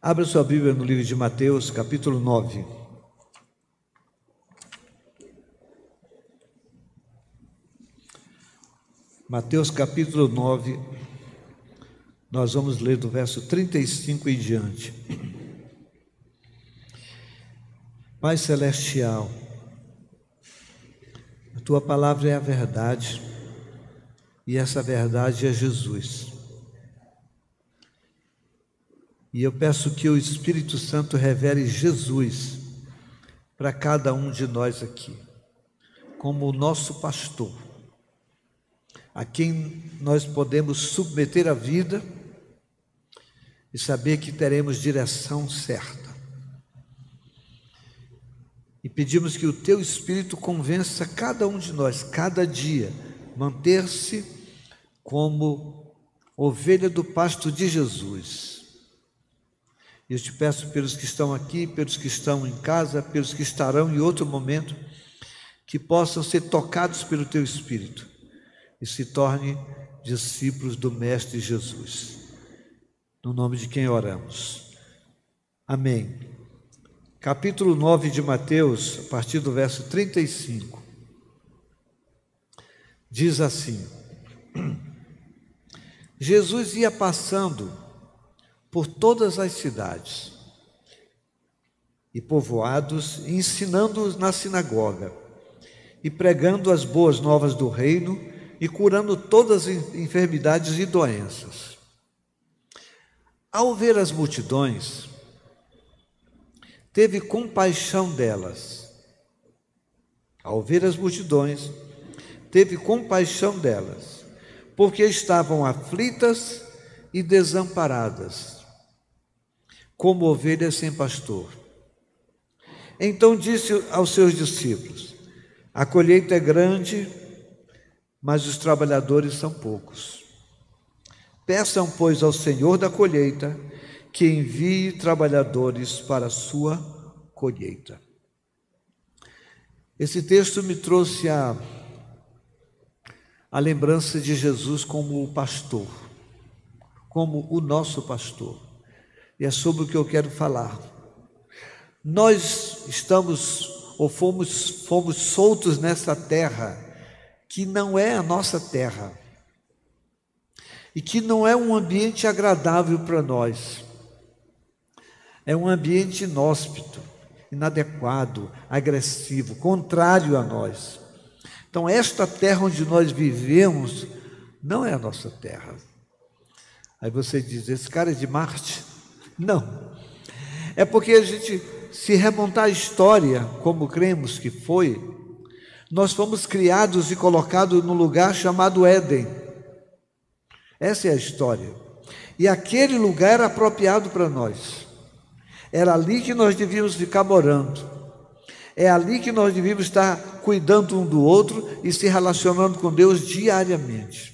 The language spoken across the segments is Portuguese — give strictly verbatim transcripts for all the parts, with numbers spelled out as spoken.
Abra sua Bíblia no livro de Mateus, capítulo nove. Mateus, capítulo nove, nós vamos ler do verso trinta e cinco em diante. Pai Celestial, a Tua palavra é a verdade, e essa verdade é Jesus. E eu peço que o Espírito Santo revele Jesus para cada um de nós aqui, como o nosso pastor, a quem nós podemos submeter a vida e saber que teremos direção certa. E pedimos que o Teu Espírito convença cada um de nós, cada dia, manter-se como ovelha do pasto de Jesus. Eu te peço pelos que estão aqui, pelos que estão em casa, pelos que estarão em outro momento, que possam ser tocados pelo Teu Espírito e se tornem discípulos do Mestre Jesus. No nome de quem oramos. Amém. Capítulo nove de Mateus, a partir do verso trinta e cinco. Diz assim: Jesus ia passando por todas as cidades e povoados, ensinando-os na sinagoga e pregando as boas novas do reino e curando todas as enfermidades e doenças. Ao ver as multidões, teve compaixão delas. Ao ver as multidões, teve compaixão delas, porque estavam aflitas e desamparadas, como ovelhas sem pastor. Então disse aos seus discípulos: a colheita é grande, mas os trabalhadores são poucos. Peçam, pois, ao Senhor da colheita que envie trabalhadores para a sua colheita. Esse texto me trouxe a, a lembrança de Jesus como o pastor, como o nosso pastor. E é sobre o que eu quero falar. Nós estamos, ou fomos, fomos soltos nessa terra, que não é a nossa terra, e que não é um ambiente agradável para nós. É um ambiente inóspito, inadequado, agressivo, contrário a nós. Então, esta terra onde nós vivemos não é a nossa terra. Aí você diz: esse cara é de Marte? Não. É porque a gente, se remontar a história, como cremos que foi, nós fomos criados e colocados num lugar chamado Éden. Essa é a história. E aquele lugar era apropriado para nós. Era ali que nós devíamos ficar morando. É ali que nós devíamos estar cuidando um do outro e se relacionando com Deus diariamente.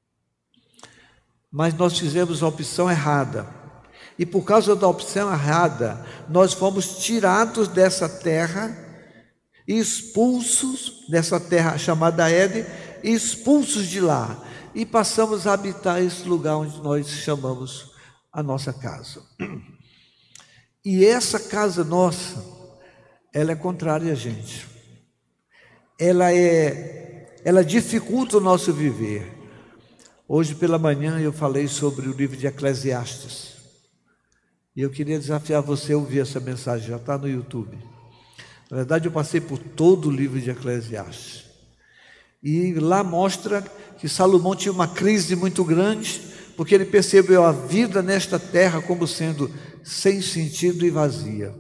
Mas nós fizemos a opção errada. E por causa da opção errada, nós fomos tirados dessa terra, expulsos dessa terra chamada Éden, expulsos de lá. E passamos a habitar esse lugar onde nós chamamos a nossa casa. E essa casa nossa, ela é contrária a gente. Ela é, ela dificulta o nosso viver. Hoje pela manhã eu falei sobre o livro de Eclesiastes. E eu queria desafiar você a ouvir essa mensagem, já está no YouTube. Na verdade, eu passei por todo o livro de Eclesiastes. E lá mostra que Salomão tinha uma crise muito grande, porque ele percebeu a vida nesta terra como sendo sem sentido e vazia.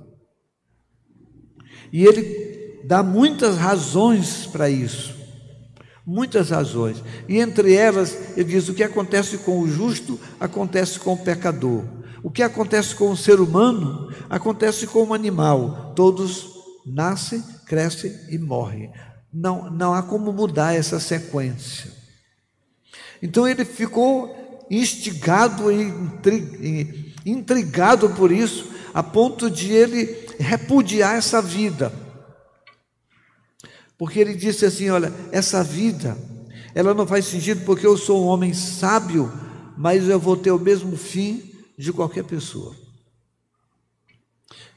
E ele dá muitas razões para isso. Muitas razões. E entre elas, ele diz: o que acontece com o justo, acontece com o pecador. O que acontece com o ser humano, acontece com o animal. Todos nascem, crescem e morrem. Não, não há como mudar essa sequência. Então ele ficou instigado e intrigado por isso, a ponto de ele repudiar essa vida. Porque ele disse assim: olha, essa vida, ela não faz sentido porque eu sou um homem sábio, mas eu vou ter o mesmo fim de qualquer pessoa.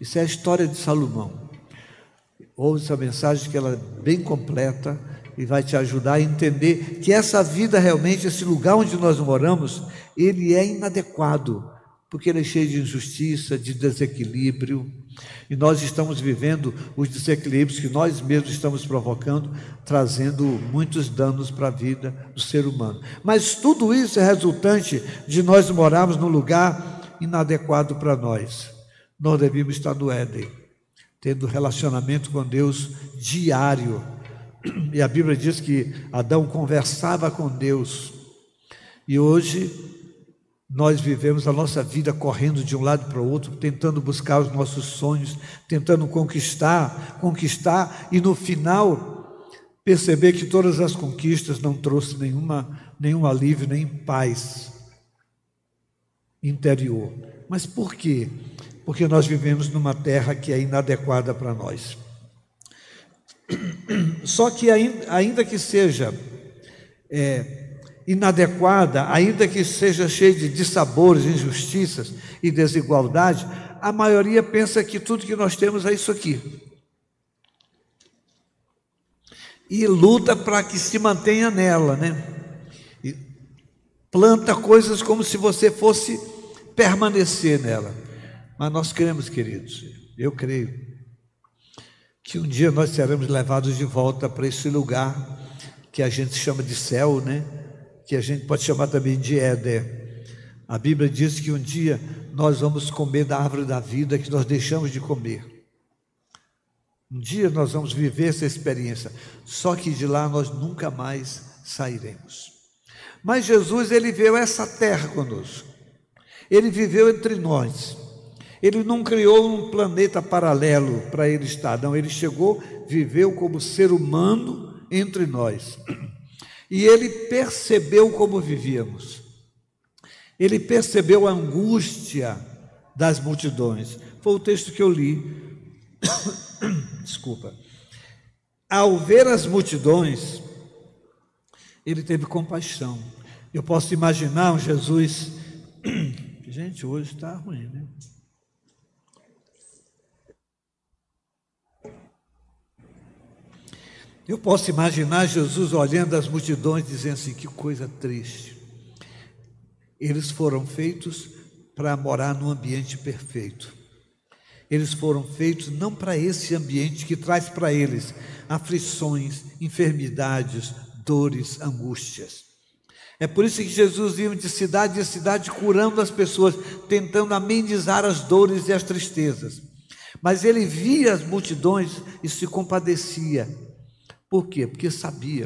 Isso é a história de Salomão. Ouve essa mensagem que ela é bem completa e vai te ajudar a entender que essa vida realmente, esse lugar onde nós moramos, ele é inadequado, porque ele é cheio de injustiça, de desequilíbrio, e nós estamos vivendo os desequilíbrios que nós mesmos estamos provocando, trazendo muitos danos para a vida do ser humano. Mas tudo isso é resultante de nós morarmos num lugar inadequado para nós. Nós devíamos estar no Éden, tendo relacionamento com Deus diário. E a Bíblia diz que Adão conversava com Deus. E hoje nós vivemos a nossa vida correndo de um lado para o outro, tentando buscar os nossos sonhos, tentando conquistar, conquistar, e no final perceber que todas as conquistas não trouxeram nenhuma, nenhum alívio, nem paz interior. Mas por quê? Porque nós vivemos numa terra que é inadequada para nós. Só que ainda que seja é, inadequada, ainda que seja cheia de dissabores, injustiças e desigualdade, a maioria pensa que tudo que nós temos é isso aqui. E luta para que se mantenha nela, né? E planta coisas como se você fosse permanecer nela. Mas nós cremos, queridos, eu creio, que um dia nós seremos levados de volta para esse lugar que a gente chama de céu, né? Que a gente pode chamar também de Éden. A Bíblia diz que um dia nós vamos comer da árvore da vida que nós deixamos de comer. Um dia nós vamos viver essa experiência, só que de lá nós nunca mais sairemos. Mas Jesus, ele veio a essa terra conosco. Ele viveu entre nós. Ele não criou um planeta paralelo para ele estar, não. Ele chegou, viveu como ser humano entre nós. E ele percebeu como vivíamos. Ele percebeu a angústia das multidões. Foi o texto que eu li. Desculpa. Ao ver as multidões, ele teve compaixão. Eu posso imaginar um Jesus... Gente, hoje está ruim, né? Eu posso imaginar Jesus olhando as multidões, dizendo assim: que coisa triste. Eles foram feitos para morar num ambiente perfeito. Eles foram feitos não para esse ambiente que traz para eles aflições, enfermidades, dores, angústias. É por isso que Jesus ia de cidade em cidade curando as pessoas, tentando amenizar as dores e as tristezas. Mas ele via as multidões e se compadecia. Por quê? Porque sabia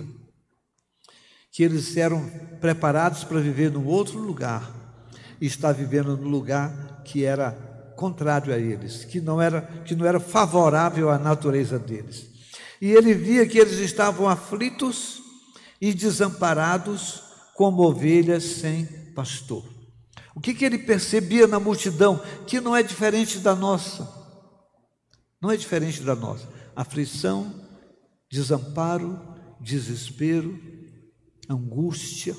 que eles eram preparados para viver num outro lugar e estar vivendo num lugar que era contrário a eles, que não era, que não era favorável à natureza deles. E ele via que eles estavam aflitos e desamparados como ovelhas sem pastor. O que, que ele percebia na multidão? Que não é diferente da nossa. Não é diferente da nossa. Aflição, desamparo, desespero, angústia.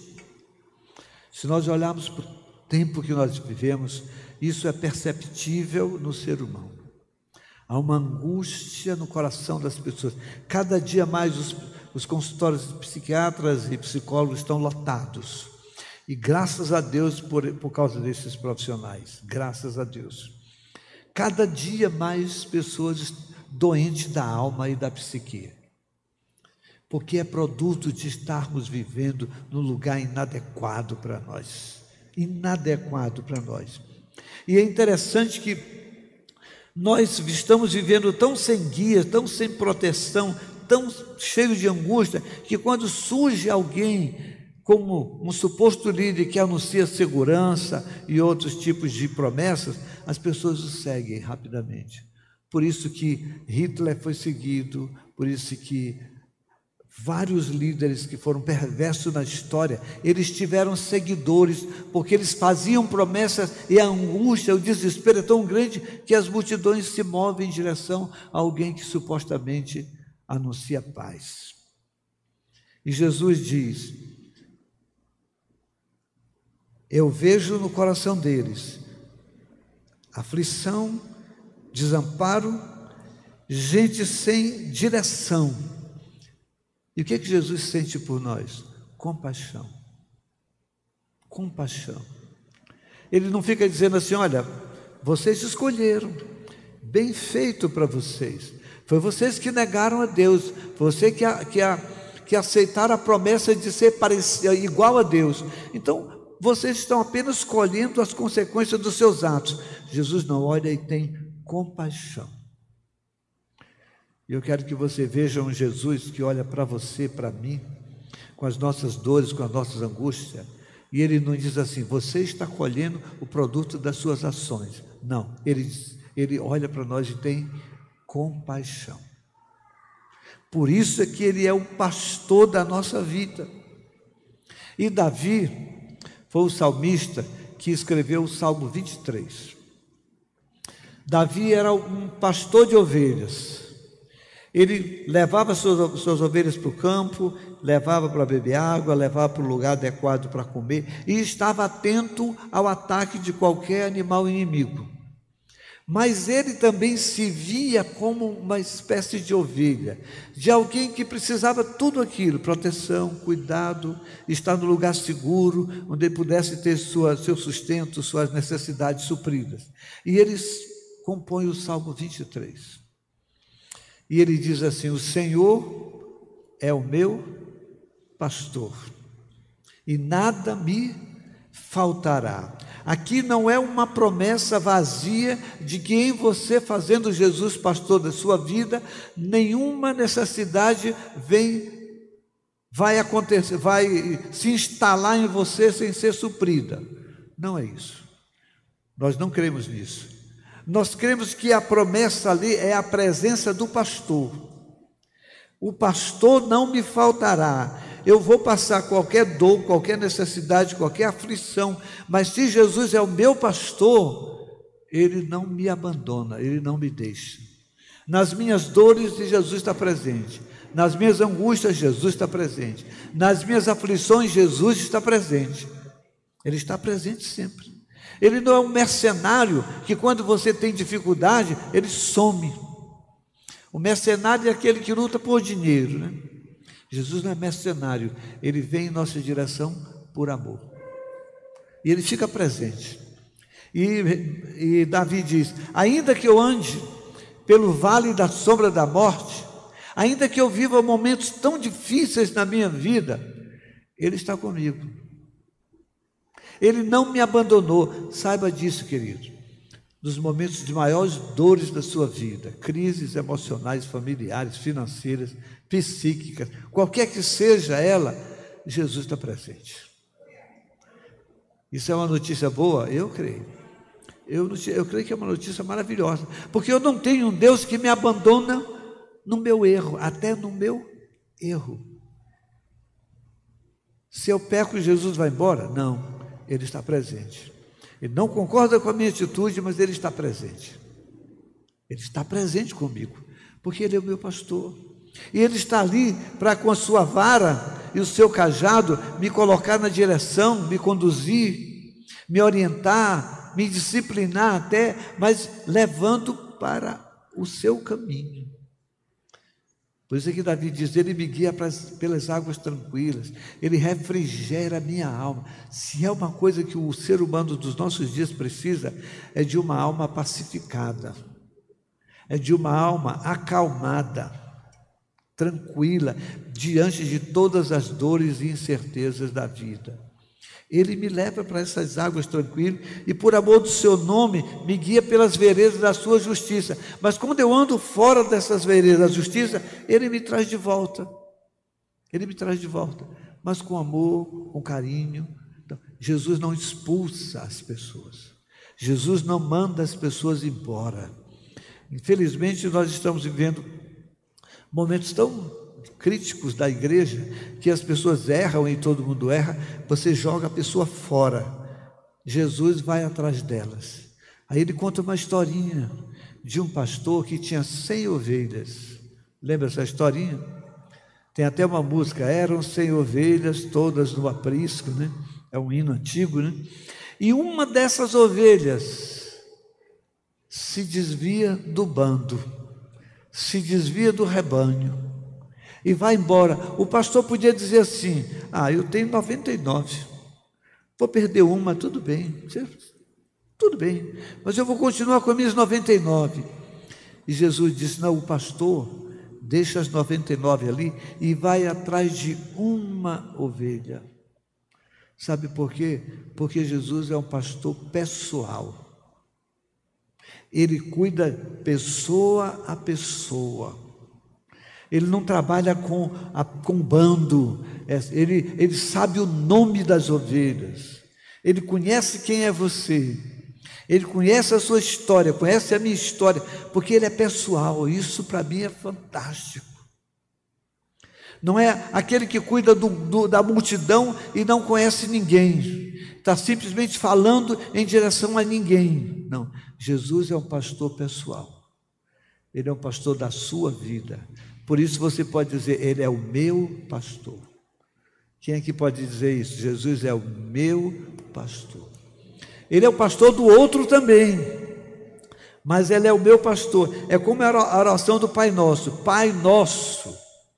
Se nós olharmos para o tempo que nós vivemos, isso é perceptível no ser humano. Há uma angústia no coração das pessoas. Cada dia mais os, os consultórios de psiquiatras e psicólogos estão lotados. E graças a Deus por, por causa desses profissionais. Graças a Deus. Cada dia mais pessoas doentes da alma e da psique. Porque é produto de estarmos vivendo num lugar inadequado para nós. Inadequado para nós. E é interessante que nós estamos vivendo tão sem guia, tão sem proteção, tão cheios de angústia, que quando surge alguém como um suposto líder que anuncia segurança e outros tipos de promessas, as pessoas o seguem rapidamente. Por isso que Hitler foi seguido, por isso que vários líderes que foram perversos na história, eles tiveram seguidores, porque eles faziam promessas e a angústia, o desespero é tão grande que as multidões se movem em direção a alguém que supostamente anuncia paz. E Jesus diz: eu vejo no coração deles aflição desamparo, gente sem direção. E o que é que Jesus sente por nós? Compaixão. Compaixão. Ele não fica dizendo assim, olha, vocês escolheram, bem feito para vocês. Foi vocês que negaram a Deus, foi você que, a, que, a, que aceitaram a promessa de ser parecido, igual a Deus. Então, vocês estão apenas colhendo as consequências dos seus atos. Jesus não olha e tem compaixão. E eu quero que você veja um Jesus que olha para você, para mim, com as nossas dores, com as nossas angústias, e Ele não diz assim, você está colhendo o produto das suas ações. Não, Ele, ele olha para nós e tem compaixão. Por isso é que Ele é o pastor da nossa vida. E Davi foi o salmista que escreveu o Salmo vinte e três. Davi era um pastor de ovelhas. Ele levava suas, suas ovelhas para o campo, levava para beber água, levava para o lugar adequado para comer e estava atento ao ataque de qualquer animal inimigo. Mas ele também se via como uma espécie de ovelha, de alguém que precisava tudo aquilo, proteção, cuidado, estar no lugar seguro, onde ele pudesse ter sua, seu sustento, suas necessidades supridas. E ele compõe o Salmo vinte e três. E ele diz assim, o Senhor é o meu pastor, e nada me faltará. Aqui não é uma promessa vazia de que em você, fazendo Jesus pastor da sua vida, nenhuma necessidade vem, vai acontecer, vai se instalar em você sem ser suprida. Não é isso. Nós não cremos nisso. Nós cremos que a promessa ali é a presença do pastor. O pastor não me faltará. Eu vou passar qualquer dor, qualquer necessidade, qualquer aflição, mas se Jesus é o meu pastor, Ele não me abandona, Ele não me deixa. Nas minhas dores, Jesus está presente. Nas minhas angústias, Jesus está presente. Nas minhas aflições, Jesus está presente. Ele está presente sempre. Ele não é um mercenário que quando você tem dificuldade, ele some. O mercenário é aquele que luta por dinheiro, né? Jesus não é mercenário, ele vem em nossa direção por amor. E ele fica presente. E, e Davi diz, ainda que eu ande pelo vale da sombra da morte, ainda que eu viva momentos tão difíceis na minha vida, Ele está comigo. Ele não me abandonou. Saiba disso, querido. Nos momentos de maiores dores da sua vida, crises emocionais, familiares, financeiras, psíquicas, qualquer que seja ela, Jesus está presente. Isso é uma notícia boa? Eu creio. Eu, eu creio que é uma notícia maravilhosa, porque eu não tenho um Deus que me abandona no meu erro, até no meu erro. Se eu peco, Jesus vai embora? Não. Ele está presente. Ele não concorda com a minha atitude, mas Ele está presente. Ele está presente comigo, porque Ele é o meu pastor. E Ele está ali para, com a sua vara e o seu cajado, me colocar na direção, me conduzir, me orientar, me disciplinar até, mas levando para o seu caminho. Por isso é que Davi diz, Ele me guia pelas águas tranquilas, Ele refrigera a minha alma. Se é uma coisa que o ser humano dos nossos dias precisa, é de uma alma pacificada, é de uma alma acalmada, tranquila, diante de todas as dores e incertezas da vida. Ele me leva para essas águas tranquilas e por amor do seu nome me guia pelas veredas da sua justiça. Mas quando eu ando fora dessas veredas da justiça, Ele me traz de volta. Ele me traz de volta, mas com amor, com carinho. Jesus não expulsa as pessoas. Jesus não manda as pessoas embora. Infelizmente nós estamos vivendo momentos tão críticos da igreja, que as pessoas erram e todo mundo erra, você joga a pessoa fora, Jesus vai atrás delas. Aí ele conta uma historinha de um pastor que tinha cem ovelhas. Lembra essa historinha? Tem até uma música, eram cem ovelhas, todas no aprisco, né? É um hino antigo, né? E uma dessas ovelhas se se desvia do bando, se desvia do rebanho e vai embora. O pastor podia dizer assim: ah, eu tenho noventa e nove, vou perder uma, tudo bem, tudo bem, mas eu vou continuar com as minhas noventa e nove. E Jesus disse: não, o pastor deixa as noventa e nove ali e vai atrás de uma ovelha. Sabe por quê? Porque Jesus é um pastor pessoal. Ele cuida pessoa a pessoa. Ele não trabalha com, a, com bando. Ele, ele sabe o nome das ovelhas. Ele conhece quem é você. Ele conhece a sua história, conhece a minha história, porque ele é pessoal. Isso para mim é fantástico. Não é aquele que cuida do, do, da multidão e não conhece ninguém, está simplesmente falando em direção a ninguém. Não, Jesus é um pastor pessoal. Ele é um pastor da sua vida. Por isso você pode dizer: ele é o meu pastor. Quem é que pode dizer isso? Jesus é o meu pastor. Ele é o pastor do outro também, mas ele é o meu pastor. É como a oração do Pai Nosso. Pai Nosso.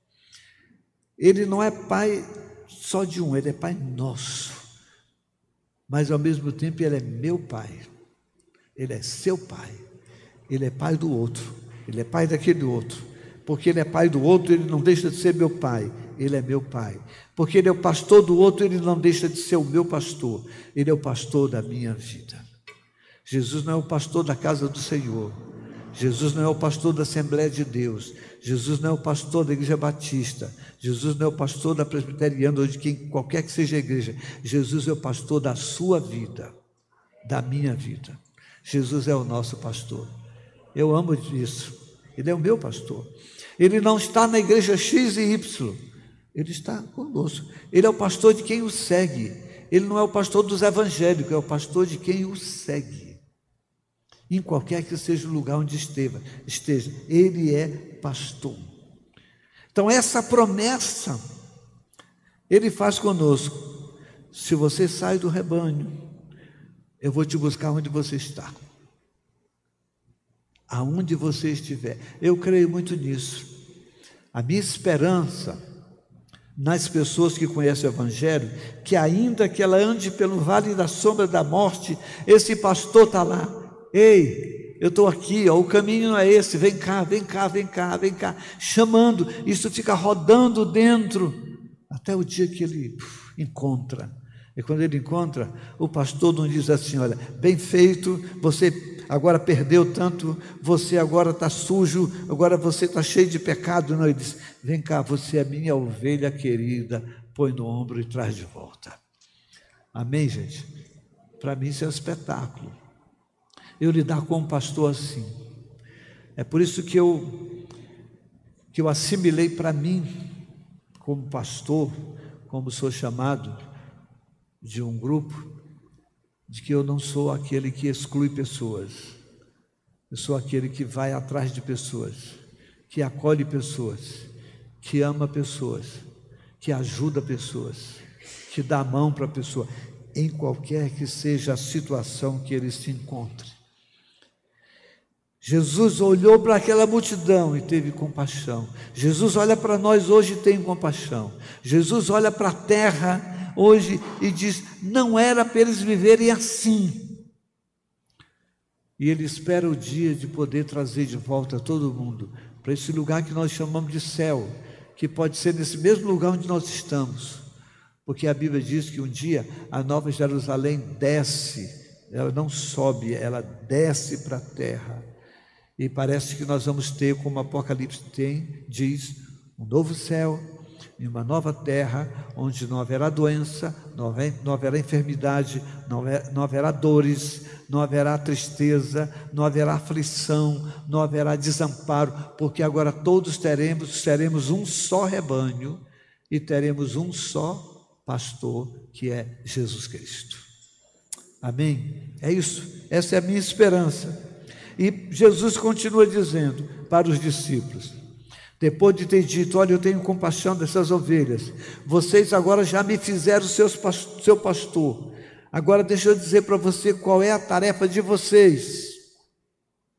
Ele não é pai só de um, ele é pai nosso. Mas ao mesmo tempo ele é meu pai. Ele é seu pai. Ele é pai do outro. Ele é pai daquele outro. Porque ele é pai do outro, ele não deixa de ser meu pai. Ele é meu pai. Porque ele é o pastor do outro, ele não deixa de ser o meu pastor. Ele é o pastor da minha vida. Jesus não é o pastor da casa do Senhor. Jesus não é o pastor da Assembleia de Deus. Jesus não é o pastor da Igreja Batista. Jesus não é o pastor da Presbiteriana ou de quem qualquer que seja a igreja. Jesus é o pastor da sua vida, da minha vida. Jesus é o nosso pastor. Eu amo isso. Ele é o meu pastor. Ele não está na igreja X e Y. Ele está conosco. Ele é o pastor de quem o segue. Ele não é o pastor dos evangélicos, é o pastor de quem o segue. Em qualquer que seja o lugar onde esteja, esteja, ele é pastor. Então essa promessa ele faz conosco: se você sai do rebanho, eu vou te buscar onde você está, aonde você estiver. Eu creio muito nisso. A minha esperança nas pessoas que conhecem o Evangelho, que ainda que ela ande pelo vale da sombra da morte, esse pastor está lá. Ei, eu estou aqui, ó, o caminho é esse, vem cá, vem cá, vem cá, vem cá, chamando. Isso fica rodando dentro, até o dia que ele uf, encontra. E quando ele encontra, o pastor não diz assim: olha, bem feito, você agora perdeu tanto, você agora está sujo, agora você está cheio de pecado. Não, ele diz: vem cá, você é minha ovelha querida, põe no ombro e traz de volta. Amém, gente? Para mim isso é um espetáculo. Eu lidar com um pastor assim. É por isso que eu, que eu assimilei para mim, como pastor, como sou chamado de um grupo, de que eu não sou aquele que exclui pessoas. Eu sou aquele que vai atrás de pessoas, que acolhe pessoas, que ama pessoas, que ajuda pessoas, que dá a mão para a pessoa, em qualquer que seja a situação que ele se encontre. Jesus olhou para aquela multidão e teve compaixão. Jesus olha para nós hoje e tem compaixão. Jesus olha para a terra hoje e diz: não era para eles viverem assim. E ele espera o dia de poder trazer de volta todo mundo para esse lugar que nós chamamos de céu, que pode ser nesse mesmo lugar onde nós estamos, porque a Bíblia diz que um dia a Nova Jerusalém desce, ela não sobe, ela desce para a terra. E parece que nós vamos ter, como o Apocalipse tem, diz, um novo céu e uma nova terra, onde não haverá doença, não haverá, não haverá enfermidade, não haverá, não haverá dores, não haverá tristeza, não haverá aflição, não haverá desamparo, porque agora todos teremos, teremos um só rebanho e teremos um só pastor, que é Jesus Cristo. Amém? É isso, essa é a minha esperança. E Jesus continua dizendo para os discípulos, depois de ter dito: olha, eu tenho compaixão dessas ovelhas, vocês agora já me fizeram seus, seu pastor, agora deixa eu dizer para você qual é a tarefa de vocês.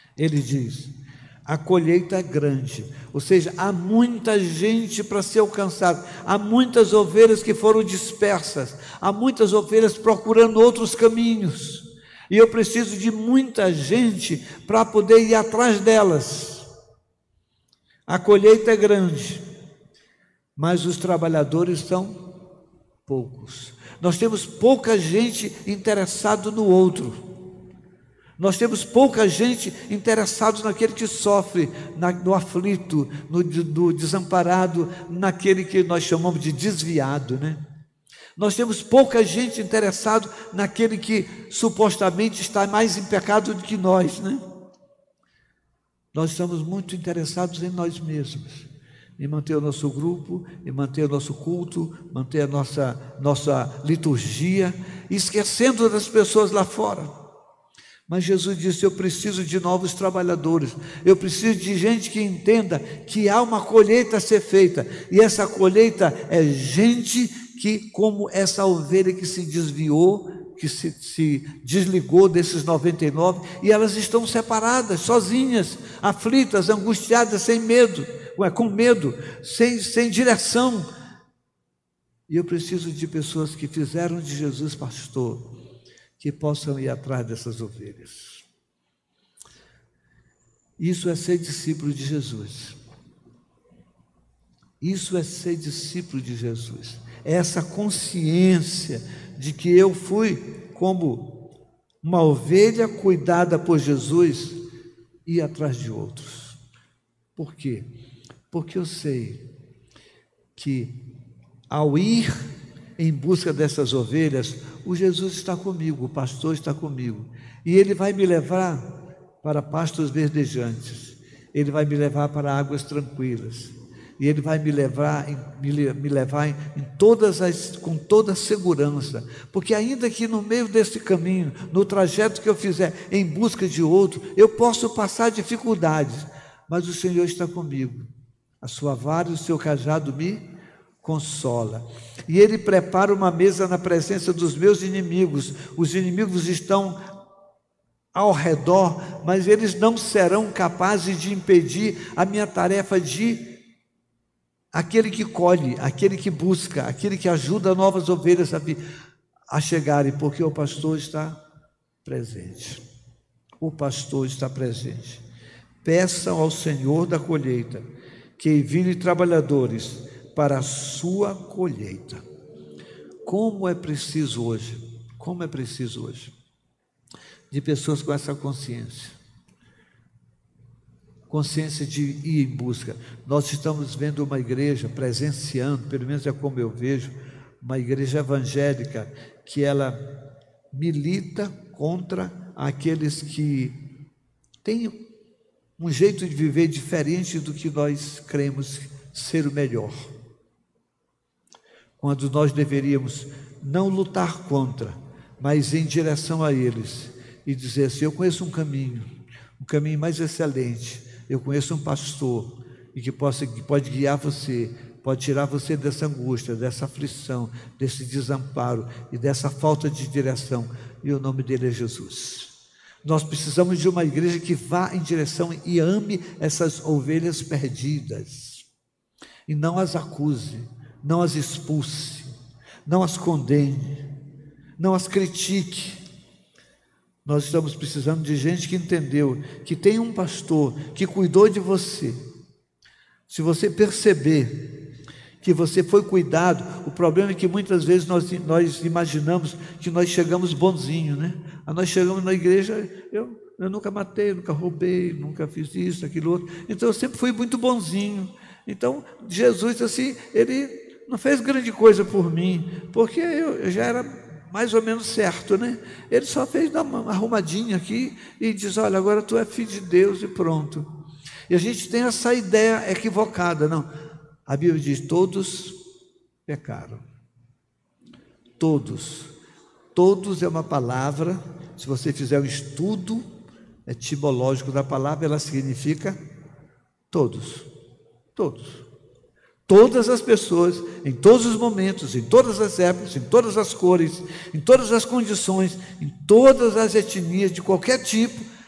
Ele diz: a colheita é grande, ou seja, há muita gente para ser alcançada, há muitas ovelhas que foram dispersas, há muitas ovelhas procurando outros caminhos, e eu preciso de muita gente para poder ir atrás delas. A colheita é grande, mas os trabalhadores são poucos. Nós temos pouca gente interessada no outro. Nós temos pouca gente interessada naquele que sofre, na, no aflito, no, no desamparado, naquele que nós chamamos de desviado, né? Nós temos pouca gente interessada naquele que supostamente está mais em pecado do que nós, né? Nós estamos muito interessados em nós mesmos, em manter o nosso grupo, em manter o nosso culto, manter a nossa, nossa liturgia, esquecendo das pessoas lá fora. Mas Jesus disse: eu preciso de novos trabalhadores, eu preciso de gente que entenda que há uma colheita a ser feita, e essa colheita é gente que, como essa ovelha que se desviou, que se, se desligou desses noventa e nove, e elas estão separadas, sozinhas, aflitas, angustiadas, sem medo, ué, com medo, sem, sem direção. E eu preciso de pessoas que fizeram de Jesus pastor, que possam ir atrás dessas ovelhas. Isso é ser discípulo de Jesus. Isso é ser discípulo de Jesus. É essa consciência de que eu fui como uma ovelha cuidada por Jesus e ir atrás de outros. Por quê? Porque eu sei que ao ir em busca dessas ovelhas, o Jesus está comigo, o pastor está comigo, e ele vai me levar para pastos verdejantes, ele vai me levar para águas tranquilas, e ele vai me levar, me, me levar em, em todas as, com toda a segurança, porque ainda que no meio desse caminho, no trajeto que eu fizer em busca de outro, eu posso passar dificuldades, mas o Senhor está comigo, a sua vara e o seu cajado me consola, e ele prepara uma mesa na presença dos meus inimigos. Os inimigos estão ao redor, mas eles não serão capazes de impedir a minha tarefa de aquele que colhe, aquele que busca, aquele que ajuda novas ovelhas a, a chegarem, porque o pastor está presente. O pastor está presente. Peçam ao Senhor da colheita que envie trabalhadores para a sua colheita. Como é preciso hoje, como é preciso hoje, de pessoas com essa consciência, consciência de ir em busca. Nós estamos vendo uma igreja presenciando, pelo menos é como eu vejo, uma igreja evangélica que ela milita contra aqueles que têm um jeito de viver diferente do que nós cremos ser o melhor. Quando nós deveríamos não lutar contra, mas em direção a eles, e dizer assim: eu conheço um caminho, um caminho mais excelente, eu conheço um pastor, e que, possa, que pode guiar você, pode tirar você dessa angústia, dessa aflição, desse desamparo e dessa falta de direção, e o nome dele é Jesus. Nós precisamos de uma igreja que vá em direção e ame essas ovelhas perdidas, e não as acuse, não as expulse, não as condene, não as critique. Nós estamos precisando de gente que entendeu que tem um pastor que cuidou de você. Se você perceber que você foi cuidado, o problema é que muitas vezes nós, nós imaginamos que nós chegamos bonzinho, né? Nós chegamos na igreja, eu, eu nunca matei, nunca roubei, nunca fiz isso, aquilo outro, então eu sempre fui muito bonzinho. Então Jesus, assim, ele não fez grande coisa por mim, porque eu já era mais ou menos certo, né? Ele só fez dar uma arrumadinha aqui e diz: olha, agora tu é filho de Deus, e pronto. E a gente tem essa ideia equivocada. Não, a Bíblia diz: todos pecaram. Todos. Todos é uma palavra, se você fizer um estudo etimológico da palavra, ela significa todos. Todos. Todas as pessoas, em todos os momentos, em todas as épocas, em todas as cores, em todas as condições, em todas as etnias, de qualquer tipo,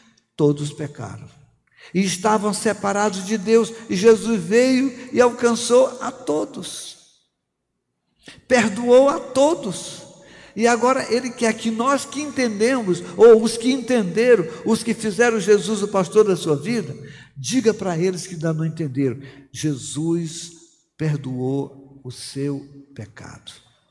todos pecaram e estavam separados de Deus, e Jesus veio e alcançou a todos, perdoou a todos. E agora Ele quer que nós que entendemos, ou os que entenderam, os que fizeram Jesus o pastor da sua vida, diga para eles que ainda não entenderam: Jesus perdoou o seu pecado.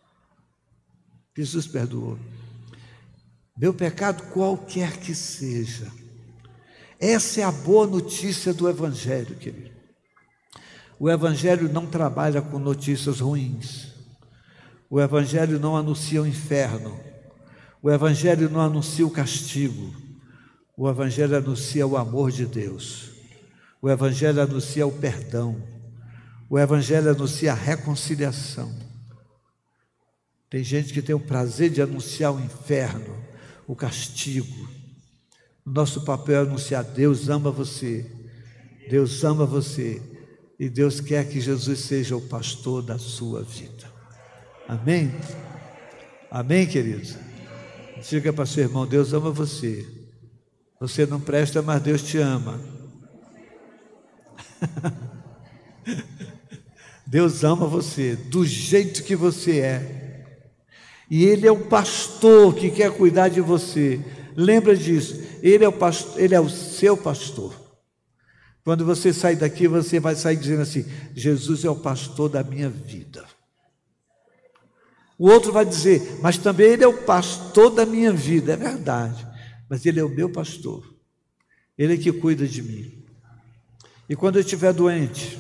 Jesus perdoou. Meu pecado qualquer que seja. Essa é a boa notícia do Evangelho, querido. O Evangelho não trabalha com notícias ruins. O Evangelho não anuncia o inferno. O Evangelho não anuncia o castigo. O Evangelho anuncia o amor de Deus. O Evangelho anuncia o perdão. O Evangelho anuncia a reconciliação. Tem gente que tem o prazer de anunciar o inferno, o castigo. O nosso papel é anunciar: Deus ama você, Deus ama você, e Deus quer que Jesus seja o pastor da sua vida. Amém? Amém, queridos? Diga para seu irmão: Deus ama você. Você não presta, mas Deus te ama. Deus ama você do jeito que você é. E Ele é o pastor que quer cuidar de você. Lembra disso. Ele é o pastor, Ele é o seu pastor. Quando você sair daqui, você vai sair dizendo assim: Jesus é o pastor da minha vida. O outro vai dizer: mas também Ele é o pastor da minha vida. É verdade, mas Ele é o meu pastor. Ele é que cuida de mim. E quando eu estiver doente,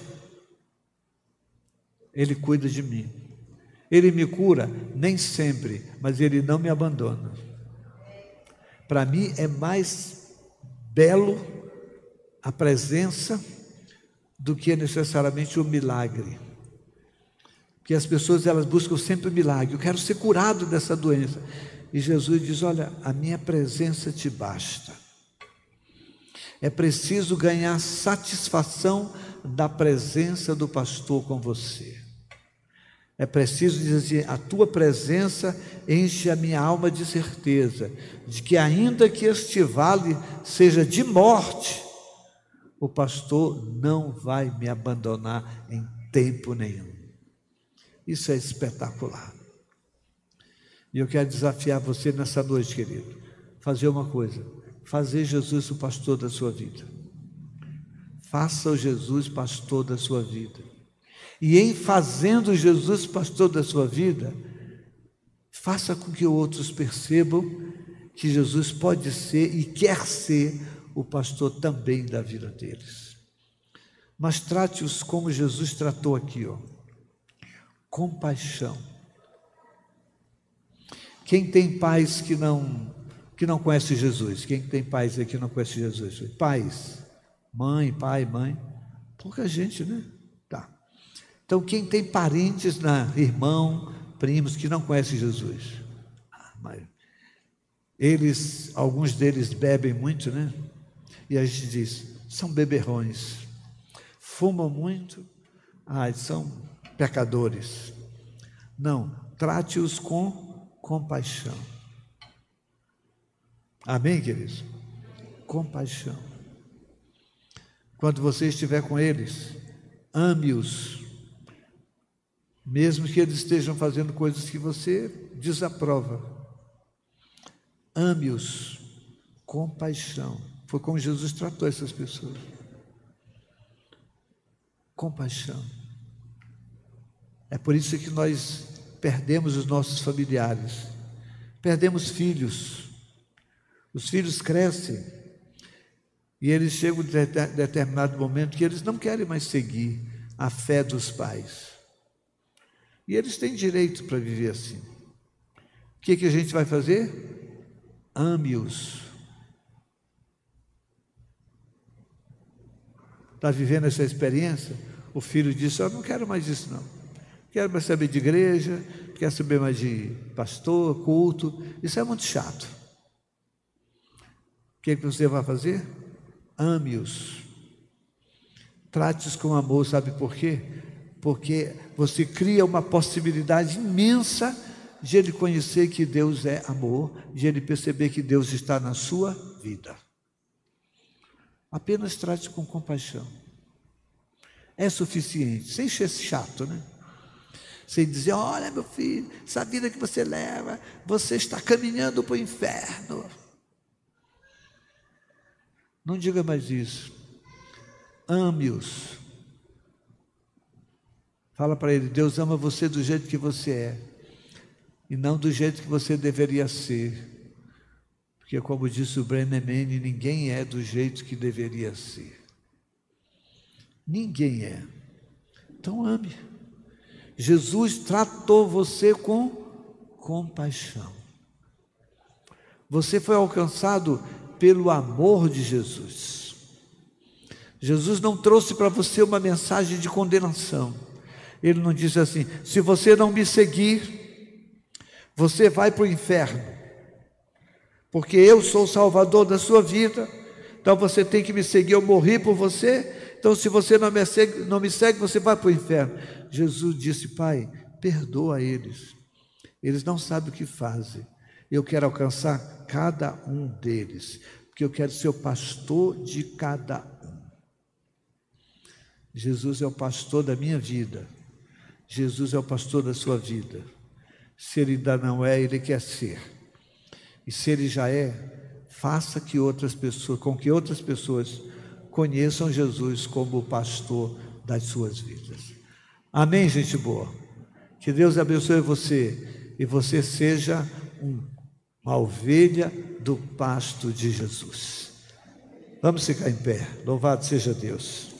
Ele cuida de mim. Ele me cura, nem sempre, mas Ele não me abandona. Para mim é mais belo a presença do que necessariamente o milagre. Porque as pessoas, elas buscam sempre o milagre. Eu quero ser curado dessa doença. E Jesus diz: olha, a minha presença te basta. É preciso ganhar satisfação da presença do pastor com você. É preciso dizer: a tua presença enche a minha alma de certeza de que, ainda que este vale seja de morte, o pastor não vai me abandonar em tempo nenhum. Isso é espetacular. E eu quero desafiar você nessa noite, querido, fazer uma coisa: fazer Jesus o pastor da sua vida. Faça o Jesus pastor da sua vida. E em fazendo Jesus pastor da sua vida, faça com que outros percebam que Jesus pode ser e quer ser o pastor também da vida deles. Mas trate-os como Jesus tratou aqui, ó. Compaixão. Quem tem pais que não, que não conhece Jesus? Quem tem pais aqui que não conhece Jesus? Pais, mãe, pai, mãe. Pouca gente, né? Tá. Então, quem tem parentes, né, irmão, primos, que não conhecem Jesus? Mas eles, alguns deles bebem muito, né? E a gente diz: são beberrões. Fumam muito. Ah, são pecadores. Não, trate-os com compaixão. Amém, queridos? Compaixão. Quando você estiver com eles, ame-os, mesmo que eles estejam fazendo coisas que você desaprova. Ame-os com compaixão. Foi como Jesus tratou essas pessoas. Compaixão. É por isso que nós perdemos os nossos familiares, perdemos filhos. Os filhos crescem e eles chegam a um determinado momento que eles não querem mais seguir a fé dos pais. E eles têm direito para viver assim. O que, que a gente vai fazer? Ame-os. Está vivendo essa experiência? O filho disse: eu não quero mais isso não. Quero mais saber de igreja, quero saber mais de pastor, culto. Isso é muito chato. O que, que você vai fazer? Ame-os. Trate-os com amor, sabe por quê? Porque você cria uma possibilidade imensa de ele conhecer que Deus é amor, de ele perceber que Deus está na sua vida. Apenas trate com compaixão. É suficiente, sem ser chato, né? Sem dizer, olha meu filho, essa vida que você leva, você está caminhando para o inferno. Não diga mais isso. Ame-os. Fala para ele, Deus ama você do jeito que você é, e não do jeito que você deveria ser. Porque como disse o Brennan Manning, ninguém é do jeito que deveria ser. Ninguém é. Então ame. Jesus tratou você com compaixão. Você foi alcançado pelo amor de Jesus. Jesus não trouxe para você uma mensagem de condenação. Ele não disse assim, se você não me seguir, você vai para o inferno, porque eu sou o Salvador da sua vida, então você tem que me seguir, eu morri por você, então se você não me segue, não me segue você vai para o inferno. Jesus disse, Pai, perdoa eles, eles não sabem o que fazem, eu quero alcançar cada um deles, porque eu quero ser o pastor de cada um. Jesus é o pastor da minha vida, Jesus é o pastor da sua vida. Se ele ainda não é, ele quer ser. E se ele já é, faça que outras pessoas, com que outras pessoas conheçam Jesus como o pastor das suas vidas. Amém, gente boa? Que Deus abençoe você e você seja um, uma ovelha do pasto de Jesus. Vamos ficar em pé. Louvado seja Deus.